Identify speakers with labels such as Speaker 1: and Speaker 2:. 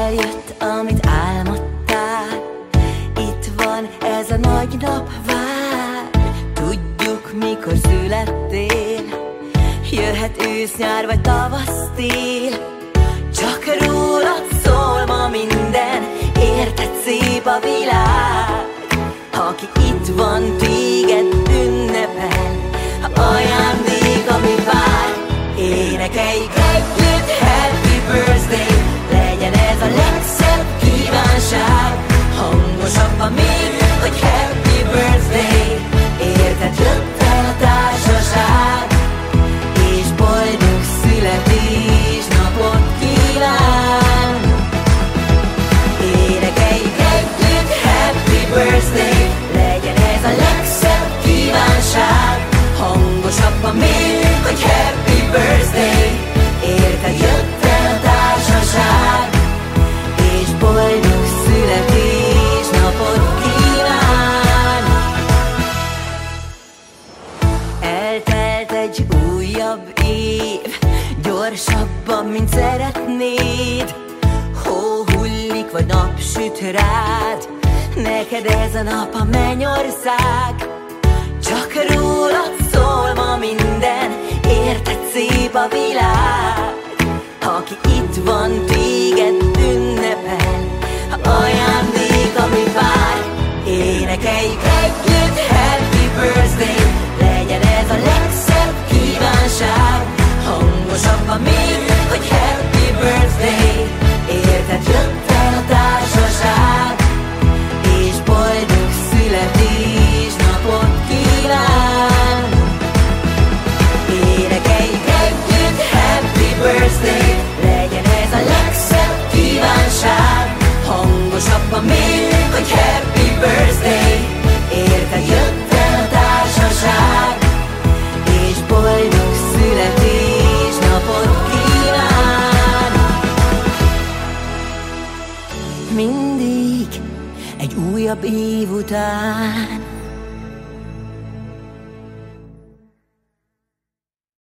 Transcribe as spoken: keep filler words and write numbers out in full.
Speaker 1: eljött, amit álmodtál. Itt van ez a nagy nap, vár. Tudjuk, mikor születtél. Jöhet ősz, nyár vagy tavasz, tél. Csak rólad szól ma minden, érted, szép a világ. Aki itt van, téged ünnepel, ajándék, ami vár. Énekeljük együtt, happy birthday, legyen ez a legszebb kívánság. Hangosabban még, hogy happy birthday, érted, jött el a társaság, és boldog születésnapot kíván. Énekeljük együtt, happy birthday, legyen ez a legszebb kívánság. Hangosabban még, hogy happy birthday, érted, jött el a társaság, és boldog születésnapot kíván. Eltelt egy újabb év, gyorsabban, mint szeretnéd. Hó hullik, vagy nap süt rád, neked ez a nap a mennyország. Csak rólad szól ma minden, érted, szép a világ. Aki itt van, téged ünnepel, ajándék, ami vár. Énekeljük együtt, happy birthday, legyen ez a legszebb kívánság. Hangosabban még, hogy happy birthday, érted, jött el a társaság, és boldog születésnapot kíván. Énekeljük együtt, happy birthday, legyen ez a legszebb kívánság. Hangosabban még, hogy happy birthday, érted, jött el a társaság, és boldog születésnapot kíván. Mindig egy újabb év után